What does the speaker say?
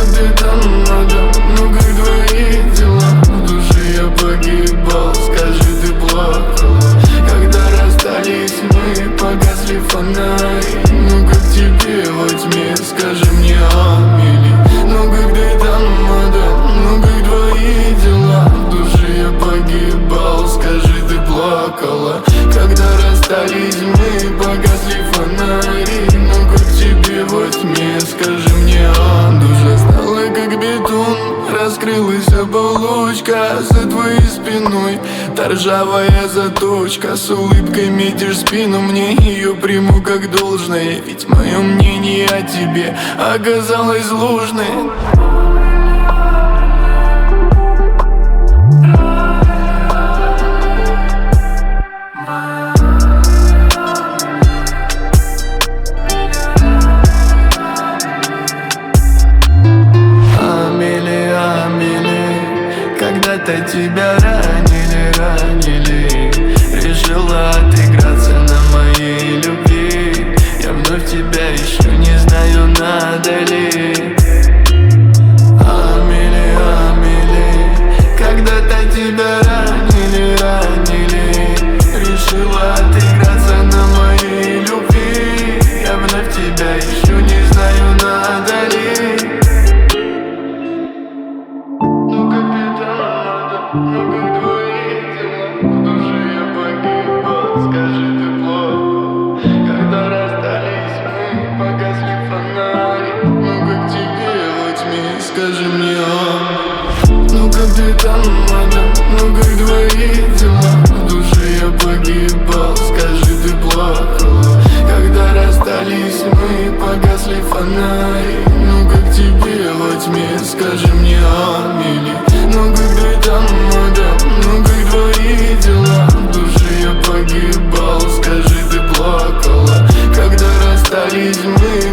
как ты там рядом, ну как твои дела? В душе я погибал, скажи, ты плакала? Когда расстались мы, погасли фонари. Ну как тебе во тьме, скажи мне, Амели? Ну как ты там рядом, ну как твои дела? В душе я погибал, скажи, ты плакала? Когда расстались мы, погасли фонари. Ну как тебе во тьме, скажи мне, душа стала как бетон, раскрылась оболочка за твоей спиной. Та ржавая заточка, с улыбкой метишь спину. Мне ее приму как должное, ведь мое мнение о тебе оказалось ложной. Когда-то тебя ранили, решила отыграться на моей любви. Я вновь тебя ищу, не знаю, надо ли. Амели, когда-то тебя ранили, решила отыграться на моей любви. Я вновь тебя ищу, не знаю, надо ли. Ну как твои дела? В душе я погибал, скажи, ты плакала? Когда расстались мы, погасли фонари. Ну как тебе во тьме, скажи мне, ну как ты там рядом, ну как твои дела? В душе я погибал, скажи, ты плакала? Когда расстались мы, погасли фонари. Ну как тебе во тьме, скажи мне, Амели? Ну как ты там рядом, ну как твои дела? В душе я погибал, скажи, ты плакала? Когда расстались мы,